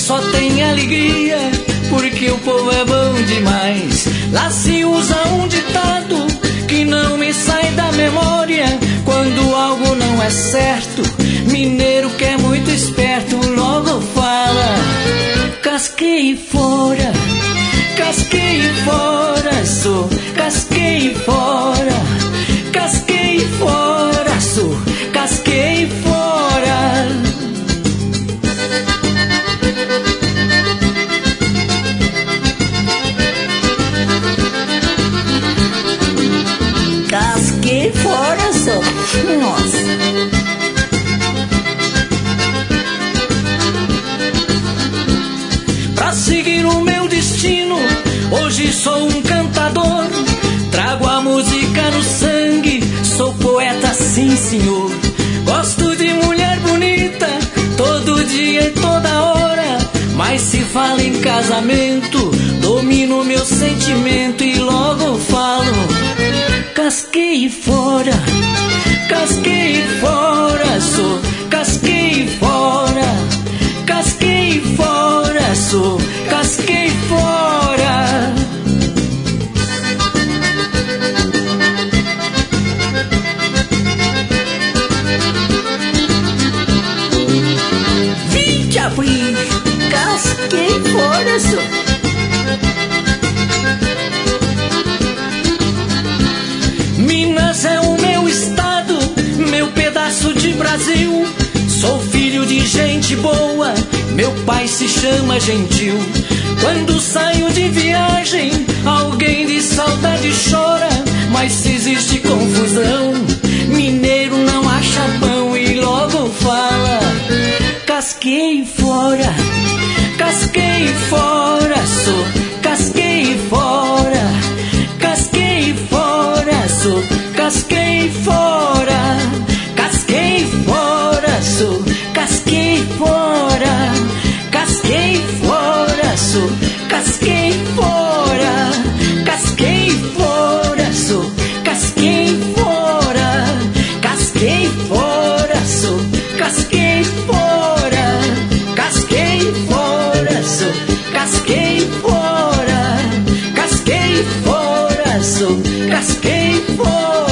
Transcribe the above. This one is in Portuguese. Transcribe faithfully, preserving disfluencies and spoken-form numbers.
só tem alegria, porque o povo é bom demais. Lá se usa um ditado que não me sai da memória: quando algo não é certo, mineiro que é muito esperto logo fala: casquei fora, casquei fora, sou, casquei fora, casquei fora, sou, casquei fora. Casquei fora, sou. Nossa. Pra seguir o meu destino, hoje sou um cantador. Trago a música no sangue, sou poeta, sim senhor. Gosto de mulher bonita, todo dia e toda hora. Mas se fala em casamento, domino meu sentimento e logo falo: casquei fora, casquei fora, sou, casquei fora, casquei fora, sou, casquei fora. vinte de abril, casquei fora, sou. Minas é o meu estado, meu pedaço de Brasil. Sou filho de gente boa, meu pai se chama Gentil. Quando saio de viagem, alguém de saudade chora. Mas se existe confusão, mineiro não acha pão e logo fala: casquei fora, casquei fora, sou, casquei fora, casquei fora, sou, casquei fora, casquei fora, sou, casquei fora, casquei fora, sou, casquei fora, casquei fora, sou, casquei fora, casquei fora, sou, casquei fora, casquei fora, sou, casquei fora, casquei fora, sou, casquei fora.